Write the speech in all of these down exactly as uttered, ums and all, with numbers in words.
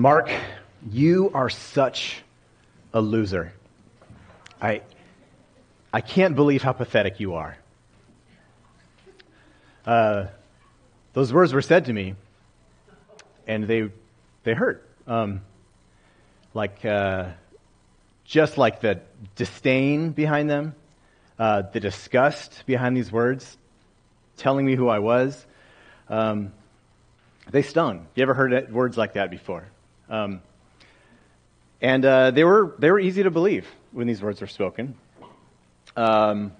Mark, you are such a loser. I I can't believe how pathetic you are. Uh, those words were said to me, and they they hurt. Um, like uh, just like the disdain behind them, uh, the disgust behind these words, telling me who I was. Um, they stung. You ever heard words like that before? Um, and uh, they were they were easy to believe when these words were spoken. Um,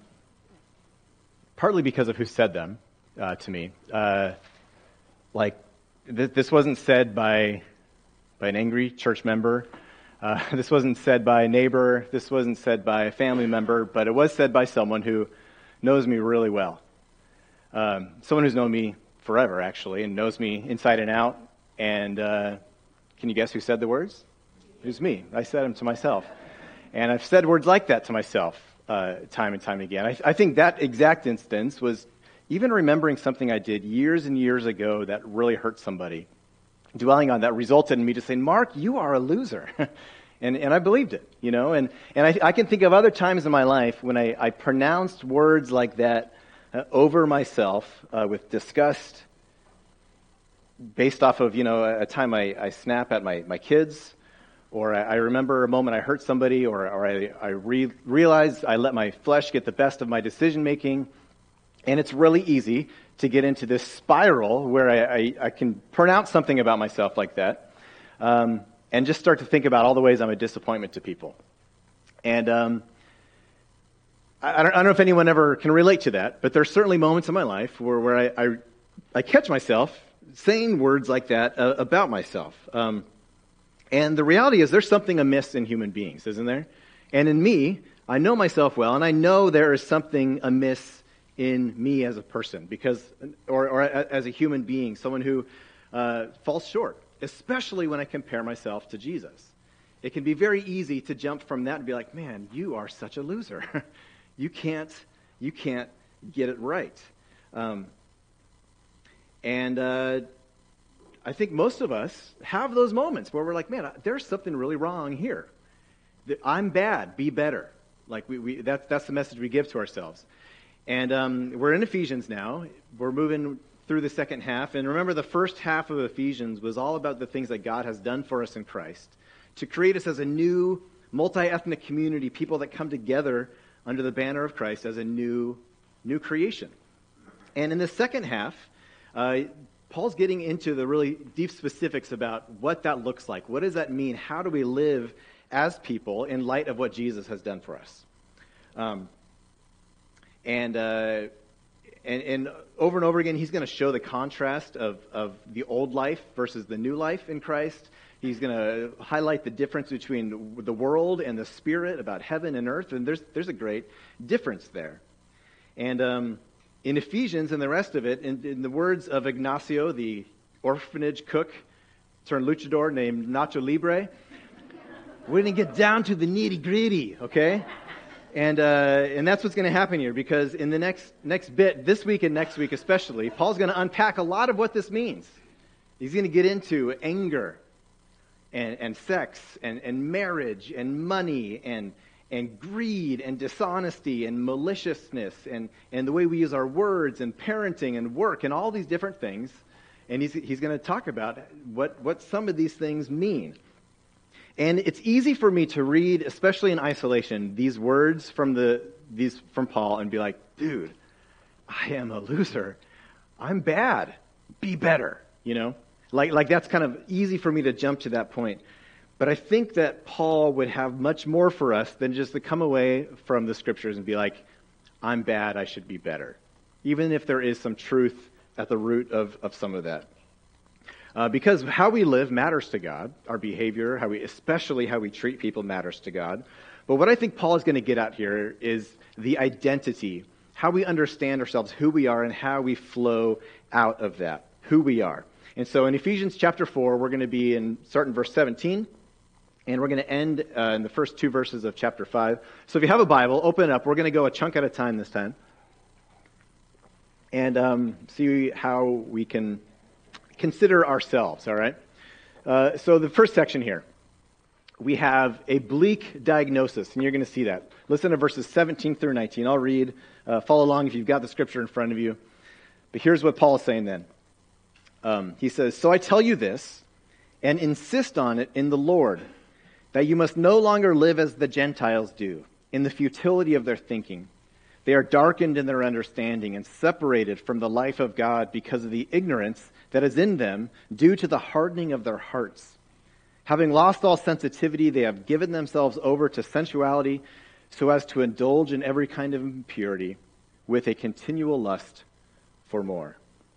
partly because of who said them uh, to me. Uh, like th- this wasn't said by by an angry church member. Uh, this wasn't said by a neighbor. This wasn't said by a family member. But it was said by someone who knows me really well. Um, someone who's known me forever, actually, and knows me inside and out. And uh, can you guess who said the words? It was me. I said them to myself. And I've said words like that to myself uh, time and time again. I, I think that exact instance was even remembering something I did years and years ago that really hurt somebody. Dwelling on that resulted in me just saying, Mark, you are a loser. and and I believed it, you know. And, and I, I can think of other times in my life when I, I pronounced words like that uh, over myself uh, with disgust based off of, you know, a, a time I, I snap at my, my kids. Or I remember a moment I hurt somebody, or, or I, I re- realized I let my flesh get the best of my decision-making. And it's really easy to get into this spiral where I, I, I can pronounce something about myself like that um, and just start to think about all the ways I'm a disappointment to people. And um, I, I, don't, I don't know if anyone ever can relate to that, but there's certainly moments in my life where, where I, I, I catch myself saying words like that uh, about myself. Um And the reality is there's something amiss in human beings, isn't there? And in me, I know myself well, and I know there is something amiss in me as a person, because, or, or as a human being, someone who uh, falls short, especially when I compare myself to Jesus. It can be very easy to jump from that and be like, man, you are such a loser. you can't, you can't get it right. Um, and, uh, I think most of us have those moments where we're like, man, there's something really wrong here. I'm bad, be better. Like we, we that's that's the message we give to ourselves. And um, we're in Ephesians now. We're moving through the second half. And remember, the first half of Ephesians was all about the things that God has done for us in Christ to create us as a new multi-ethnic community, people that come together under the banner of Christ as a new new creation. And in the second half, uh, Paul's getting into the really deep specifics about what that looks like. What does that mean? How do we live as people in light of what Jesus has done for us? Um, and, uh, and and over and over again, he's going to show the contrast of, of the old life versus the new life in Christ. He's going to highlight the difference between the world and the spirit, about heaven and earth, and there's there's a great difference there. And um in Ephesians and the rest of it, in, in the words of Ignacio, the orphanage cook turned luchador named Nacho Libre, we're going to get down to the nitty-gritty, okay? And uh, and that's what's going to happen here, because in the next next bit, this week and next week especially, Paul's going to unpack a lot of what this means. He's going to get into anger and, and sex and, and marriage and money and and greed and dishonesty and maliciousness and, and the way we use our words and parenting and work and all these different things. And he's he's going to talk about what, what some of these things mean. And it's easy for me to read, especially in isolation, these words from the these from Paul and be like, dude, I am a loser. I'm bad. Be better. You know? Like like that's kind of easy for me to jump to that point. But I think that Paul would have much more for us than just to come away from the scriptures and be like, I'm bad, I should be better. Even if there is some truth at the root of, of some of that. Uh, because how we live matters to God. Our behavior, how we, especially how we treat people, matters to God. But what I think Paul is going to get at here is the identity, how we understand ourselves, who we are, and how we flow out of that, who we are. And so in Ephesians chapter four, we're going to be in starting verse seventeen. And we're going to end uh, in the first two verses of chapter five. So if you have a Bible, open it up. We're going to go a chunk at a time this time. And um, see how we can consider ourselves, all right? Uh, so the first section here, we have a bleak diagnosis, and you're going to see that. Listen to verses seventeen through nineteen. I'll read. Uh, follow along if you've got the scripture in front of you. But here's what Paul is saying then. Um, he says, "So I tell you this, and insist on it in the Lord, that you must no longer live as the Gentiles do, in the futility of their thinking. They are darkened in their understanding and separated from the life of God because of the ignorance that is in them due to the hardening of their hearts. Having lost all sensitivity, they have given themselves over to sensuality so as to indulge in every kind of impurity with a continual lust for more."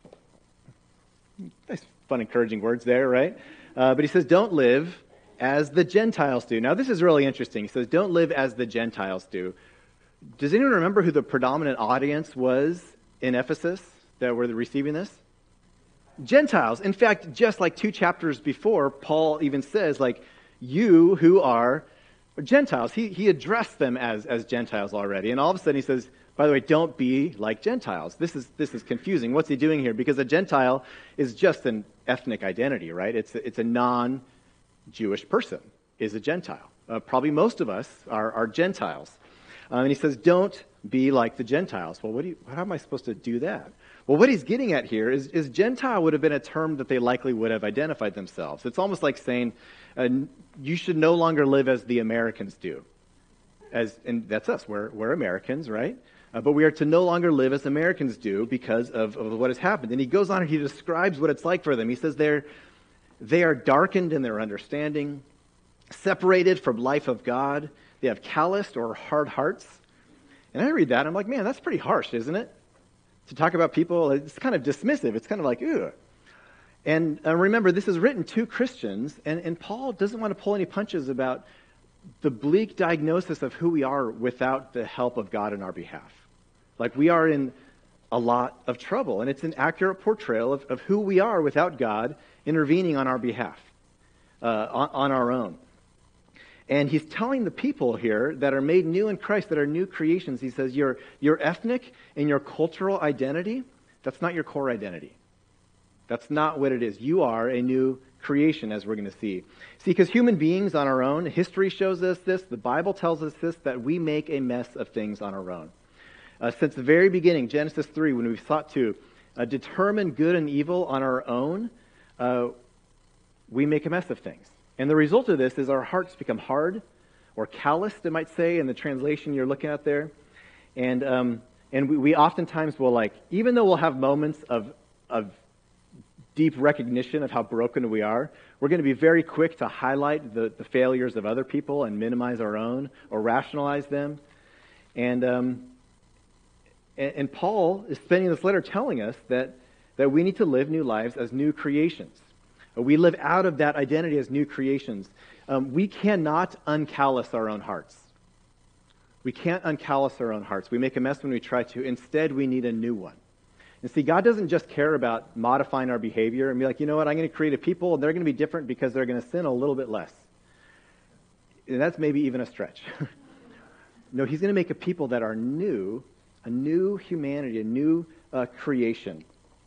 Nice, fun, encouraging words there, right? Uh, but he says, don't live as the Gentiles do. Now, this is really interesting. He says, don't live as the Gentiles do. Does anyone remember who the predominant audience was in Ephesus that were receiving this? Gentiles. In fact, just like two chapters before, Paul even says, like, you who are Gentiles. He he addressed them as, as Gentiles already. And all of a sudden he says, by the way, don't be like Gentiles. This is this is confusing. What's he doing here? Because a Gentile is just an ethnic identity, right? It's a, it's a non-Jewish person is a Gentile. Uh, probably most of us are, are Gentiles. Um, and he says, don't be like the Gentiles. Well, what do you, how am I supposed to do that? Well, what he's getting at here is, is Gentile would have been a term that they likely would have identified themselves. It's almost like saying, uh, you should no longer live as the Americans do. As, and that's us. We're, we're Americans, right? Uh, but we are to no longer live as Americans do because of, of what has happened. And he goes on and he describes what it's like for them. He says they're, they are darkened in their understanding, separated from life of God. They have calloused or hard hearts. And I read that, and I'm like, man, that's pretty harsh, isn't it? To talk about people, it's kind of dismissive. It's kind of like, ugh. And uh, remember, this is written to Christians, and, and Paul doesn't want to pull any punches about the bleak diagnosis of who we are without the help of God in our behalf. Like, we are in a lot of trouble, and it's an accurate portrayal of, of who we are without God intervening on our behalf, uh, on, on our own. And he's telling the people here that are made new in Christ, that are new creations, he says, your, your ethnic and your cultural identity, that's not your core identity. That's not what it is. You are a new creation, as we're going to see. See, because human beings on our own, history shows us this, the Bible tells us this, that we make a mess of things on our own. Uh, since the very beginning, Genesis three, when we sought to uh, determine good and evil on our own, uh, we make a mess of things. And the result of this is our hearts become hard or calloused, they might say, in the translation you're looking at there. And um, and we, we oftentimes will, like, even though we'll have moments of of deep recognition of how broken we are, we're going to be very quick to highlight the, the failures of other people and minimize our own or rationalize them. And, um, and, and Paul is spending this letter telling us that, that we need to live new lives as new creations. We live out of that identity as new creations. Um, we cannot uncallous our own hearts. We can't uncallous our own hearts. We make a mess when we try to. Instead, we need a new one. And see, God doesn't just care about modifying our behavior and be like, you know what, I'm going to create a people, and they're going to be different because they're going to sin a little bit less. And that's maybe even a stretch. No, he's going to make a people that are new, a new humanity, a new uh, creation.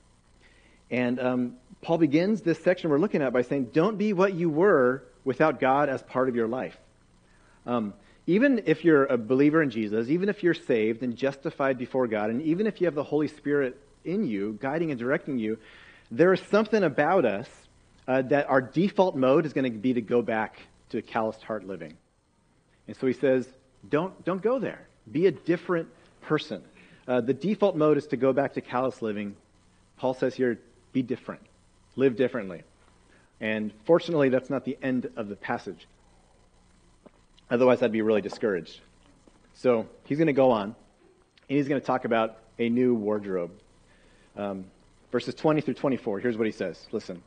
And um, Paul begins this section we're looking at by saying, don't be what you were without God as part of your life. Um, even if you're a believer in Jesus, even if you're saved and justified before God, and even if you have the Holy Spirit in you, guiding and directing you, there is something about us uh, that our default mode is going to be to go back to a calloused heart living. And so he says, don't, don't go there. Be a different person. Uh, the default mode is to go back to callous living. Paul says here, be different. Live differently. And fortunately, that's not the end of the passage. Otherwise, I'd be really discouraged. So he's going to go on, and he's going to talk about a new wardrobe. Um, verses twenty through twenty-four, here's what he says. Listen.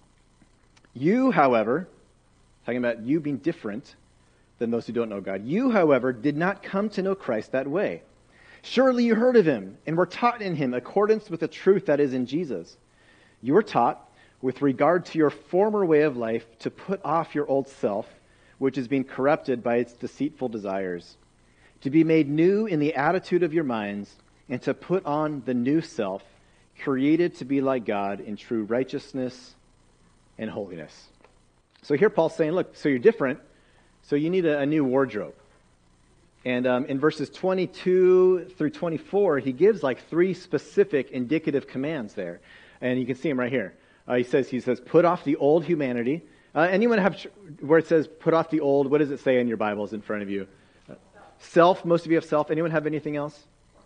You, however, talking about you being different than those who don't know God. You, however, did not come to know Christ that way. Surely you heard of him and were taught in him accordance with the truth that is in Jesus. You were taught, with regard to your former way of life, to put off your old self, which is being corrupted by its deceitful desires, to be made new in the attitude of your minds, and to put on the new self, created to be like God in true righteousness and holiness. So here Paul's saying, look, so you're different, so you need a, a new wardrobe. And um, in verses twenty-two through twenty-four, he gives like three specific indicative commands there. And you can see them right here. Uh, he says, he says, put off the old humanity. Uh, anyone have, where it says, put off the old, what does it say in your Bibles in front of you? Uh, self, most of you have self. Anyone have anything else?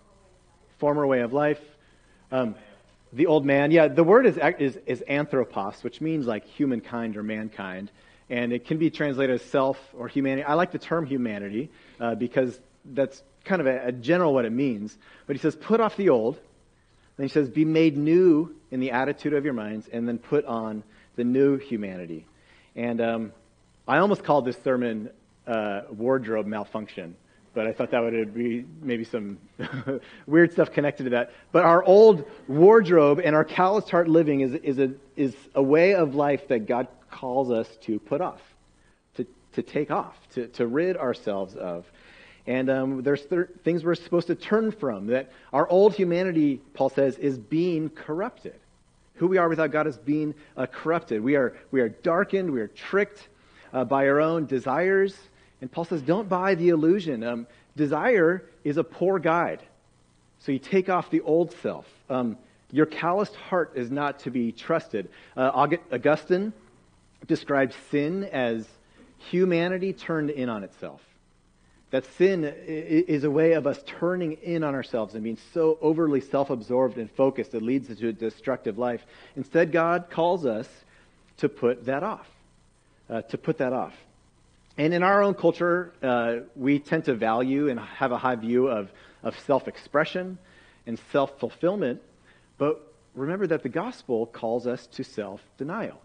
Former way of life. Um, the old man. Yeah, the word is, is, is anthropos, which means like humankind or mankind. And it can be translated as self or humanity. I like the term humanity uh, because that's kind of a, a general what it means. But he says, put off the old. Then he says, be made new in the attitude of your minds, and then put on the new humanity. And um, I almost called this sermon uh, wardrobe malfunction, but I thought that would be maybe some weird stuff connected to that. But our old wardrobe and our calloused heart living is, is, a, is a way of life that God calls us to put off, to, to take off, to, to rid ourselves of. And um, there's th- things we're supposed to turn from, that our old humanity, Paul says, is being corrupted. Who we are without God is being uh, corrupted. We are, we are darkened, we are tricked uh, by our own desires. And Paul says, don't buy the illusion. Um, desire is a poor guide. So you take off the old self. Um, your calloused heart is not to be trusted. Uh, Augustine describes sin as humanity turned in on itself. That sin is a way of us turning in on ourselves and being so overly self-absorbed and focused that leads to a destructive life. Instead, God calls us to put that off, uh, to put that off. And in our own culture, uh, we tend to value and have a high view of, of self-expression and self-fulfillment. But remember that the gospel calls us to self-denial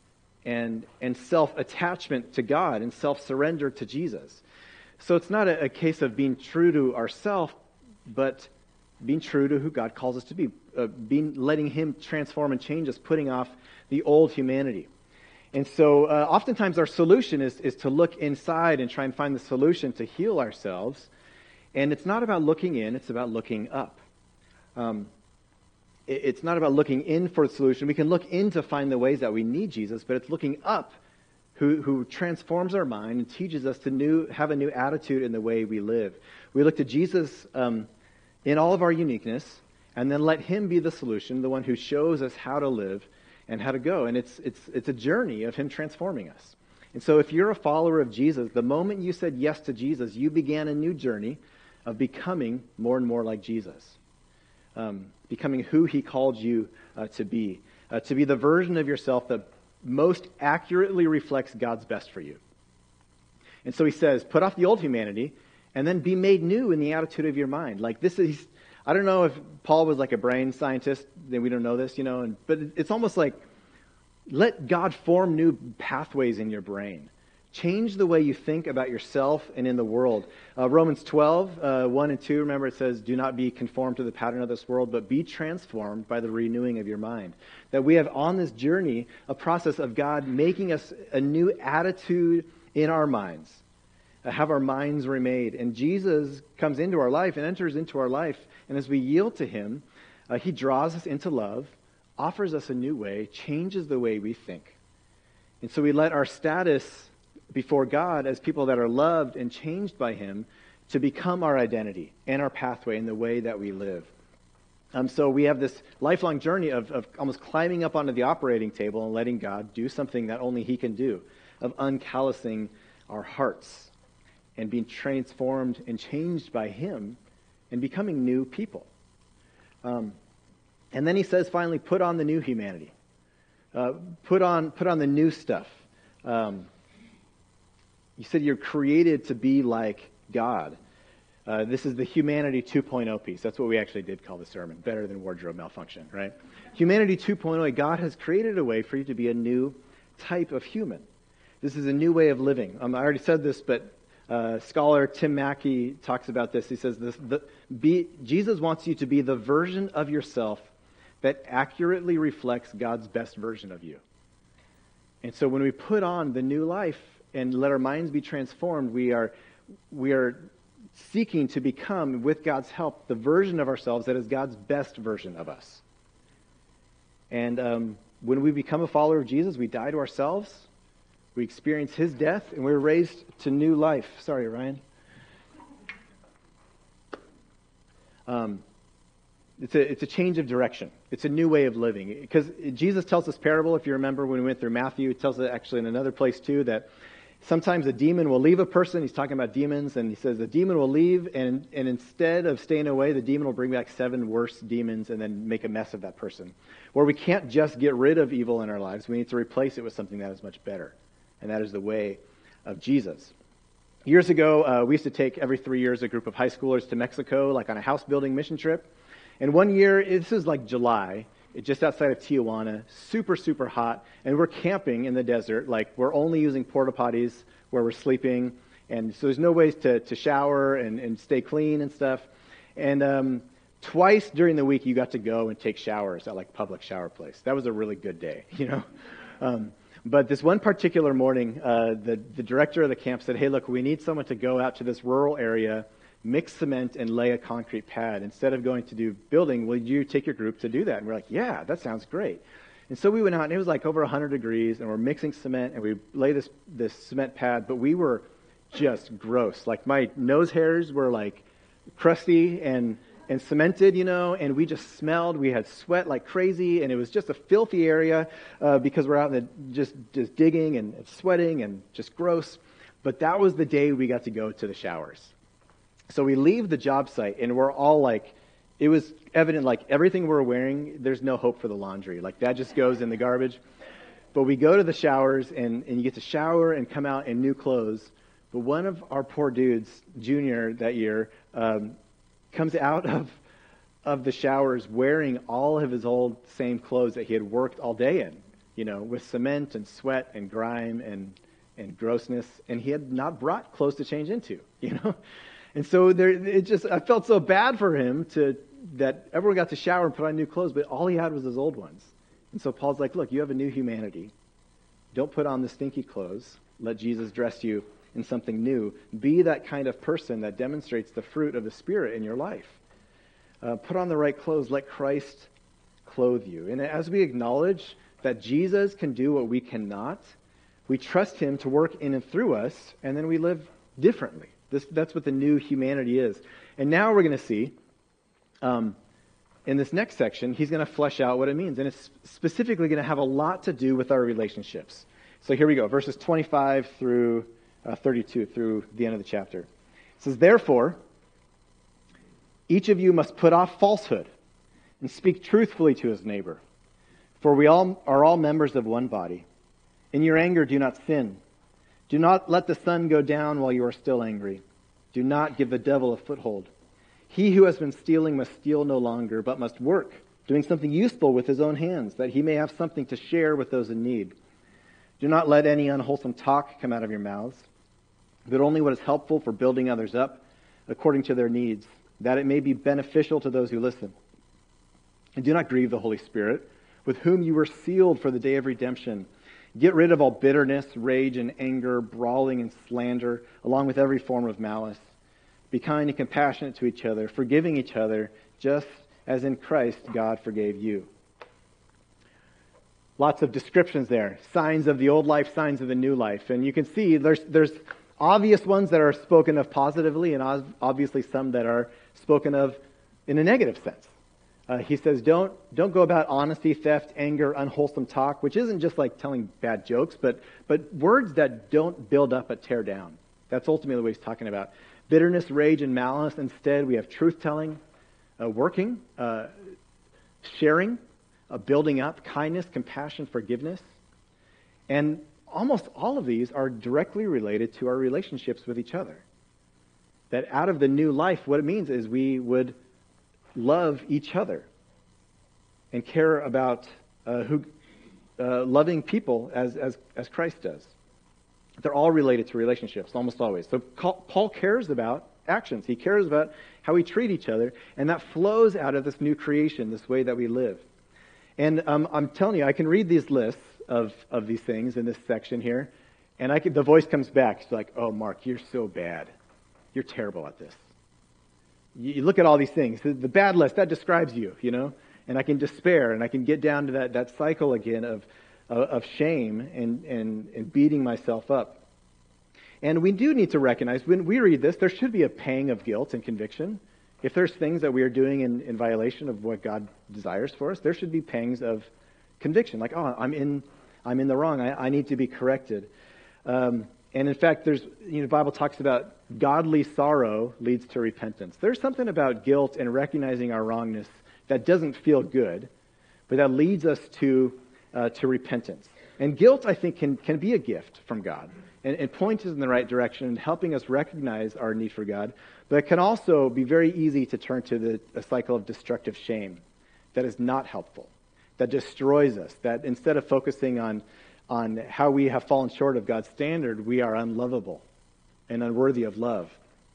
and, and self-attachment to God and self-surrender to Jesus. So it's not a, a case of being true to ourselves, but being true to who God calls us to be, uh, being letting Him transform and change us, putting off the old humanity. And so uh, oftentimes our solution is, is to look inside and try and find the solution to heal ourselves. And it's not about looking in, it's about looking up. Um, it, it's not about looking in for the solution. We can look in to find the ways that we need Jesus, but it's looking up who, who transforms our mind and teaches us to new, have a new attitude in the way we live. We look to Jesus um, in all of our uniqueness, and then let Him be the solution, the one who shows us how to live and how to go. And it's it's it's a journey of Him transforming us. And so if you're a follower of Jesus, the moment you said yes to Jesus, you began a new journey of becoming more and more like Jesus. Um, becoming who He called you uh, to be. Uh, to be the version of yourself that most accurately reflects God's best for you. And so he says, put off the old humanity and then be made new in the attitude of your mind. Like this is, I don't know if Paul was like a brain scientist, then we don't know this, you know, and, but it's almost like let God form new pathways in your brain. Change the way you think about yourself and in the world. Uh, Romans twelve, uh, one and two, remember it says, do not be conformed to the pattern of this world, but be transformed by the renewing of your mind. That we have on this journey a process of God making us a new attitude in our minds. Uh, have our minds remade. And Jesus comes into our life and enters into our life. And as we yield to Him, uh, He draws us into love, offers us a new way, changes the way we think. And so we let our status before God as people that are loved and changed by Him to become our identity and our pathway in the way that we live. Um, so we have this lifelong journey of, of almost climbing up onto the operating table and letting God do something that only He can do, of uncallousing our hearts and being transformed and changed by Him and becoming new people. Um, and then he says finally, put on the new humanity. Uh, put on put on the new stuff. Um, You said you're created to be like God. Uh, this is the Humanity two point oh piece. That's what we actually did call the sermon. Better than wardrobe malfunction, right? Humanity two point oh, God has created a way for you to be a new type of human. This is a new way of living. Um, I already said this, but uh, scholar Tim Mackey talks about this. He says this: the, be, Jesus wants you to be the version of yourself that accurately reflects God's best version of you. And so when we put on the new life and let our minds be transformed, we are we are seeking to become, with God's help, the version of ourselves that is God's best version of us. And um, when we become a follower of Jesus, we die to ourselves, We experience his death, and we're raised to new life. Sorry, Ryan. Um, it's a it's a change of direction. It's a new way of living. Because Jesus tells this parable, if you remember when we went through Matthew, he tells it actually in another place too, that sometimes a demon will leave a person. He's talking about demons, and he says the demon will leave, and, and instead of staying away, the demon will bring back seven worse demons and then make a mess of that person. Where we can't just get rid of evil in our lives. We need to replace it with something that is much better. And that is the way of Jesus. Years ago, uh, we used to take every three years a group of high schoolers to Mexico, like on a house building mission trip. And one year, this was like July, just outside of Tijuana, super, super hot, and we're camping in the desert. Like, we're only using porta potties where we're sleeping, and so there's no ways to, to shower and, and stay clean and stuff. And um, twice during the week, you got to go and take showers at like public shower place. That was a really good day, you know. Um, but this one particular morning, uh, the the director of the camp said, "Hey, look, we need someone to go out to this rural area, mix cement, and lay a concrete pad. Instead of going to do building, will you take your group to do that?" And we're like, "Yeah, that sounds great." And so we went out, and it was like over one hundred degrees, and we're mixing cement, and we lay this, this cement pad, but we were just gross. Like, my nose hairs were like crusty and, and cemented, you know, and we just smelled. We had sweat like crazy, and it was just a filthy area uh, because we're out in the, just, just digging and sweating and just gross. But that was the day we got to go to the showers. So we leave the job site, and we're all like, it was evident, like, everything we're wearing, there's no hope for the laundry. Like, that just goes in the garbage. But we go to the showers, and, and you get to shower and come out in new clothes. But one of our poor dudes, junior that year, um, comes out of of the showers wearing all of his old same clothes that he had worked all day in, you know, with cement and sweat and grime and, and grossness. And he had not brought clothes to change into, you know. And so there, it just, I felt so bad for him to that everyone got to shower and put on new clothes, but all he had was his old ones. And so Paul's like, look, you have a new humanity. Don't put on the stinky clothes. Let Jesus dress you in something new. Be that kind of person that demonstrates the fruit of the Spirit in your life. Uh, put on the right clothes. Let Christ clothe you. And as we acknowledge that Jesus can do what we cannot, we trust him to work in and through us, and then we live differently. This, that's what the new humanity is. And now we're going to see, um, in this next section, he's going to flesh out what it means. And it's specifically going to have a lot to do with our relationships. So here we go, verses twenty-five through uh, thirty-two, through the end of the chapter. It says, therefore, each of you must put off falsehood and speak truthfully to his neighbor. For we all are all members of one body. In your anger, do not sin. Do not let the sun go down while you are still angry. Do not give the devil a foothold. He who has been stealing must steal no longer, but must work, doing something useful with his own hands, that he may have something to share with those in need. Do not let any unwholesome talk come out of your mouths, but only what is helpful for building others up according to their needs, that it may be beneficial to those who listen. And do not grieve the Holy Spirit, with whom you were sealed for the day of redemption. Get rid of all bitterness, rage, and anger, brawling and slander, along with every form of malice. Be kind and compassionate to each other, forgiving each other, just as in Christ God forgave you. Lots of descriptions there. Signs of the old life, signs of the new life. And you can see there's there's obvious ones that are spoken of positively, and obviously some that are spoken of in a negative sense. Uh, he says, don't don't go about honesty, theft, anger, unwholesome talk, which isn't just like telling bad jokes, but but words that don't build up but tear down. That's ultimately what he's talking about. Bitterness, rage, and malice. Instead, we have truth-telling, uh, working, uh, sharing, uh, building up, kindness, compassion, forgiveness. And almost all of these are directly related to our relationships with each other. That out of the new life, what it means is we would love each other and care about uh, who uh, loving people as, as as Christ does. They're all related to relationships, almost always. So Paul cares about actions. He cares about how we treat each other, and that flows out of this new creation, this way that we live. And um, I'm telling you, I can read these lists of, of these things in this section here, and I can, the voice comes back. It's like, oh, Mark, you're so bad. You're terrible at this. You look at all these things. The bad list, that describes you, you know. And I can despair, and I can get down to that, that cycle again of, of, of shame and, and, and beating myself up. And we do need to recognize, when we read this, there should be a pang of guilt and conviction. If there's things that we are doing in, in violation of what God desires for us, there should be pangs of conviction. Like, oh, I'm in I'm in the wrong. I, I need to be corrected. Um, and in fact, there's you know, the Bible talks about godly sorrow leads to repentance. There's something about guilt and recognizing our wrongness that doesn't feel good, but that leads us to uh, to repentance. And guilt, I think, can can be a gift from God. And, and point us in the right direction and helping us recognize our need for God. But it can also be very easy to turn to the, a cycle of destructive shame that is not helpful, that destroys us, that instead of focusing on, on how we have fallen short of God's standard, we are unlovable and unworthy of love.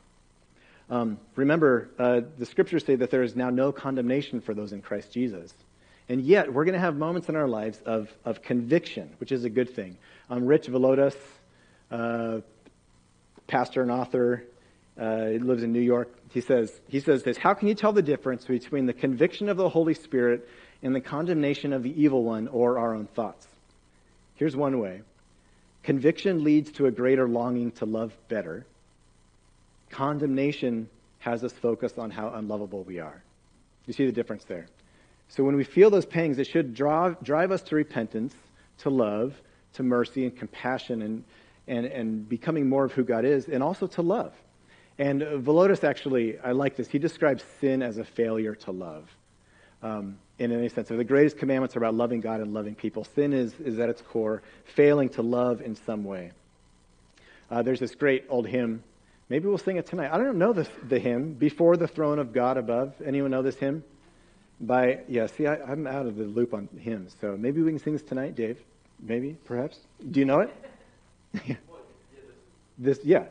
Um, remember, uh, the scriptures say that there is now no condemnation for those in Christ Jesus. And yet, we're going to have moments in our lives of, of conviction, which is a good thing. Um, Rich Villodas, Uh, pastor and author, uh, he lives in New York. He says, he says this, how can you tell the difference between the conviction of the Holy Spirit and the condemnation of the evil one or our own thoughts? Here's one way. Conviction leads to a greater longing to love better. Condemnation has us focus on how unlovable we are. You see the difference there? So when we feel those pangs, it should drive, drive us to repentance, to love, to mercy and compassion and And, and becoming more of who God is, and also to love. And uh, Villodas actually, I like this, he describes sin as a failure to love. Um, in any sense, if the greatest commandments are about loving God and loving people, sin is, is at its core failing to love in some way. Uh, there's this great old hymn, maybe we'll sing it tonight. I don't know the, the hymn, Before the Throne of God Above. Anyone know this hymn? By, yeah, see, I, I'm out of the loop on hymns, so maybe we can sing this tonight, Dave. Maybe, perhaps. Do you know it? This, yeah.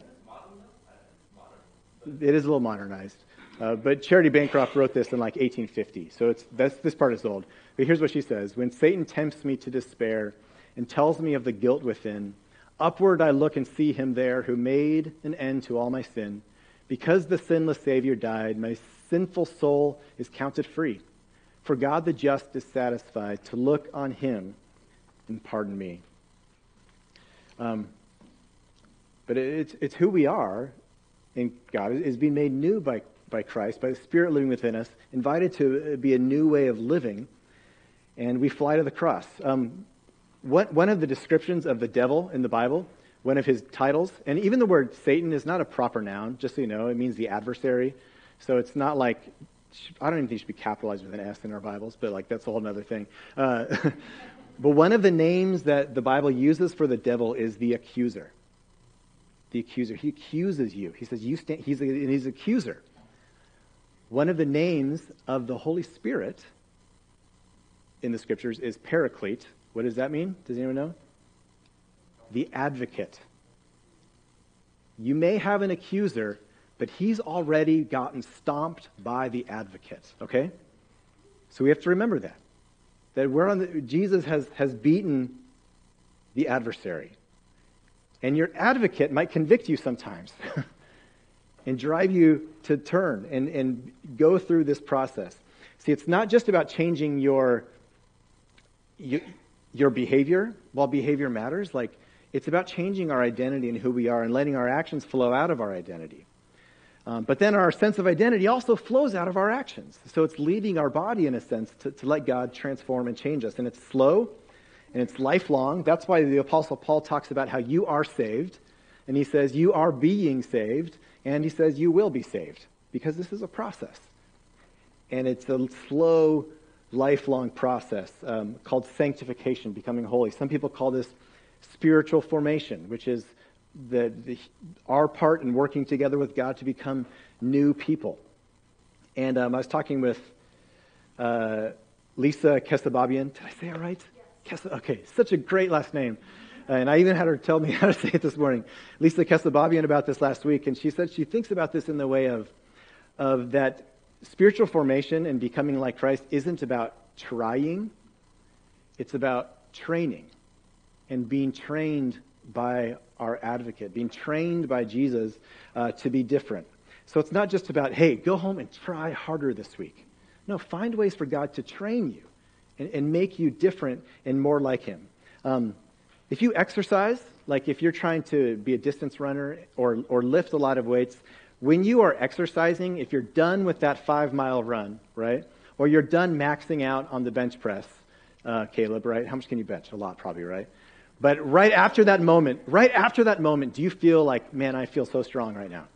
It is a little modernized. Uh, but Charity Bancroft wrote this in like eighteen fifty. So it's that's this part is old. But here's what she says. When Satan tempts me to despair and tells me of the guilt within, upward I look and see him there who made an end to all my sin. Because the sinless Savior died, my sinful soul is counted free. For God the just is satisfied to look on him and pardon me. Um, but it's it's who we are in God is being made new by, by Christ, by the Spirit living within us, invited to be a new way of living, and we fly to the cross. Um, what, one of the descriptions of the devil in the Bible, one of his titles, and even the word Satan is not a proper noun, just so you know, it means the adversary. So it's not like, I don't even think it should be capitalized with an S in our Bibles, but like that's a whole other thing. Uh, but one of the names that the Bible uses for the devil is the accuser. The accuser. He accuses you. He says, you stand, he's, a, he's an accuser. One of the names of the Holy Spirit in the scriptures is Paraclete. What does that mean? Does anyone know? The advocate. You may have an accuser, but he's already gotten stomped by the advocate. Okay? So we have to remember that. That we're on the, Jesus has, has beaten the adversary. And your advocate might convict you sometimes and drive you to turn and, and go through this process. See, it's not just about changing your, your, your behavior, while behavior matters. Like, it's about changing our identity and who we are and letting our actions flow out of our identity. Um, but then our sense of identity also flows out of our actions. So it's leading our body, in a sense, to, to let God transform and change us. And it's slow. And it's lifelong. That's why the Apostle Paul talks about how you are saved. And he says you are being saved. And he says you will be saved. Because this is a process. And it's a slow, lifelong process um, called sanctification, becoming holy. Some people call this spiritual formation, which is the, the our part in working together with God to become new people. And um, I was talking with uh, Lisa Kesababian. Did I say it right? Okay, such a great last name. And I even had her tell me how to say it this morning. Lisa Kesababian about this last week, and she said she thinks about this in the way of, of that spiritual formation and becoming like Christ isn't about trying, it's about training and being trained by our advocate, being trained by Jesus uh, to be different. So it's not just about, hey, go home and try harder this week. No, find ways for God to train you and, and make you different and more like him. Um, if you exercise, like if you're trying to be a distance runner or, or lift a lot of weights, when you are exercising, if you're done with that five-mile run, right, or you're done maxing out on the bench press, uh, Caleb, right? How much can you bench? A lot, probably, right? But right after that moment, right after that moment, do you feel like, man, I feel so strong right now?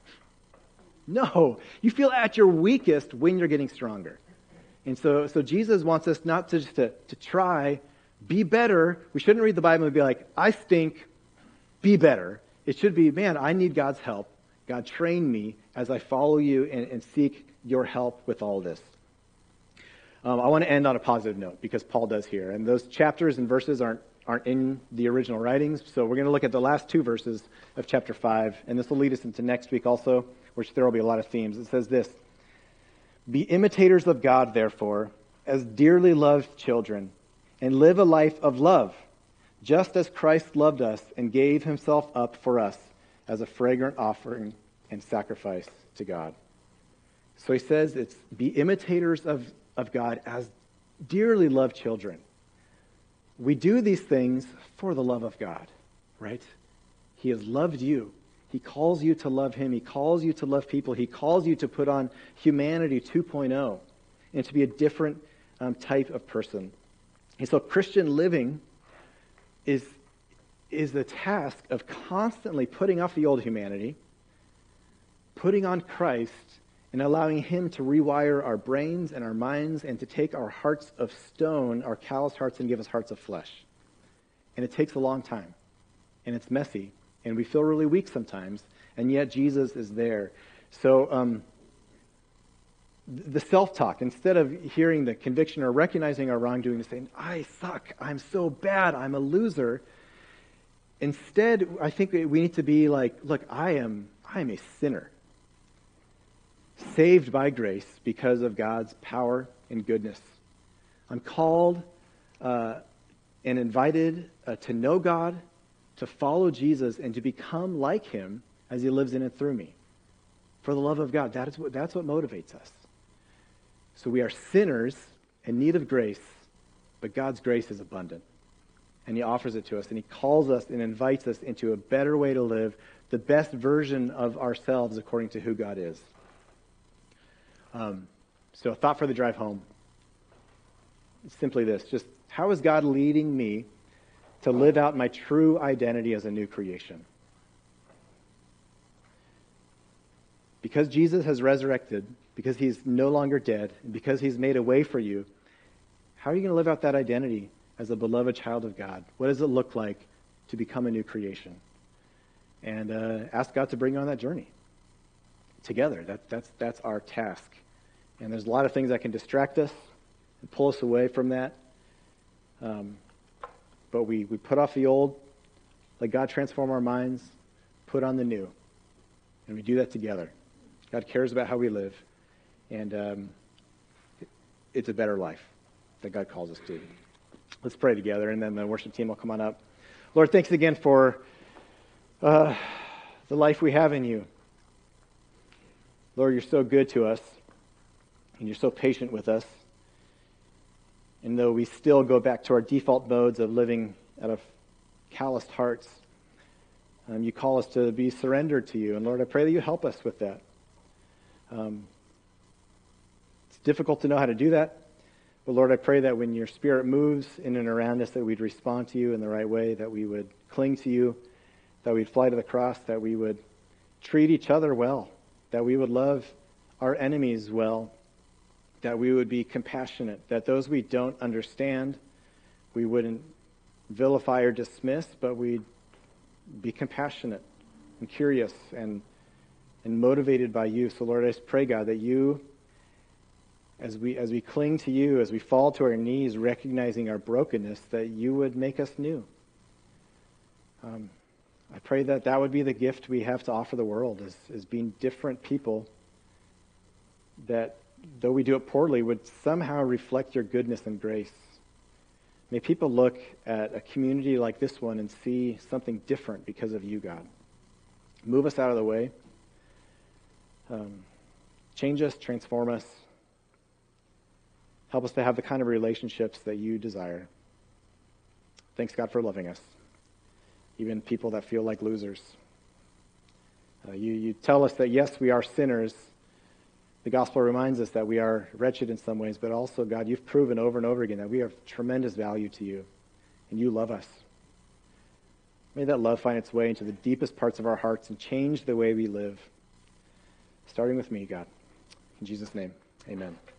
No. You feel at your weakest when you're getting stronger. And so, so Jesus wants us not to just to, to try, be better. We shouldn't read the Bible and be like, I stink, be better. It should be, man, I need God's help. God, train me as I follow you and, and seek your help with all this. Um, I want to end on a positive note because Paul does here. And those chapters and verses aren't aren't in the original writings. So we're going to look at the last two verses of chapter five. And this will lead us into next week also, which there will be a lot of themes. It says this: be imitators of God, therefore, as dearly loved children, and live a life of love, just as Christ loved us and gave himself up for us as a fragrant offering and sacrifice to God. So he says it's be imitators of, of God as dearly loved children. We do these things for the love of God, right? He has loved you. He calls you to love him. He calls you to love people. He calls you to put on humanity two point oh and to be a different um, type of person. And so Christian living is, is the task of constantly putting off the old humanity, putting on Christ, and allowing him to rewire our brains and our minds and to take our hearts of stone, our callous hearts, and give us hearts of flesh. And it takes a long time. And it's messy. And we feel really weak sometimes. And yet Jesus is there. So um, the self-talk, instead of hearing the conviction or recognizing our wrongdoing and saying, I suck, I'm so bad, I'm a loser. Instead, I think we need to be like, look, I am, I am a sinner. Saved by grace because of God's power and goodness. I'm called uh, and invited uh, to know God, to follow Jesus, and to become like him as he lives in and through me. For the love of God, that is what, that's what motivates us. So we are sinners in need of grace, but God's grace is abundant. And he offers it to us, and he calls us and invites us into a better way to live, the best version of ourselves according to who God is. Um, so a thought for the drive home. It's simply this, just how is God leading me to live out my true identity as a new creation? Because Jesus has resurrected, because he's no longer dead, and because he's made a way for you, how are you going to live out that identity as a beloved child of God? What does it look like to become a new creation? And uh, ask God to bring you on that journey together. That, that's, that's our task. And there's a lot of things that can distract us and pull us away from that. Um, but we, we put off the old, let God transform our minds, put on the new. And we do that together. God cares about how we live. And um, it's a better life that God calls us to. Let's pray together, and then the worship team will come on up. Lord, thanks again for uh, the life we have in you. Lord, you're so good to us, and you're so patient with us. And though we still go back to our default modes of living out of calloused hearts, um, you call us to be surrendered to you. And Lord, I pray that you help us with that. Um, it's difficult to know how to do that. But Lord, I pray that when your Spirit moves in and around us, that we'd respond to you in the right way, that we would cling to you, that we'd fly to the cross, that we would treat each other well, that we would love our enemies well, that we would be compassionate, that those we don't understand, we wouldn't vilify or dismiss, but we'd be compassionate and curious and and motivated by you. So Lord, I just pray, God, that you, as we as we cling to you, as we fall to our knees, recognizing our brokenness, that you would make us new. Um, I pray that that would be the gift we have to offer the world, is, is being different people that, though we do it poorly, would somehow reflect your goodness and grace. May people look at a community like this one and see something different because of you, God. Move us out of the way. Um, change us, transform us. Help us to have the kind of relationships that you desire. Thanks, God, for loving us, even people that feel like losers. Uh, you, you tell us that, yes, we are sinners. The gospel reminds us that we are wretched in some ways, but also, God, you've proven over and over again that we have tremendous value to you, and you love us. May that love find its way into the deepest parts of our hearts and change the way we live, starting with me, God. In Jesus' name, amen.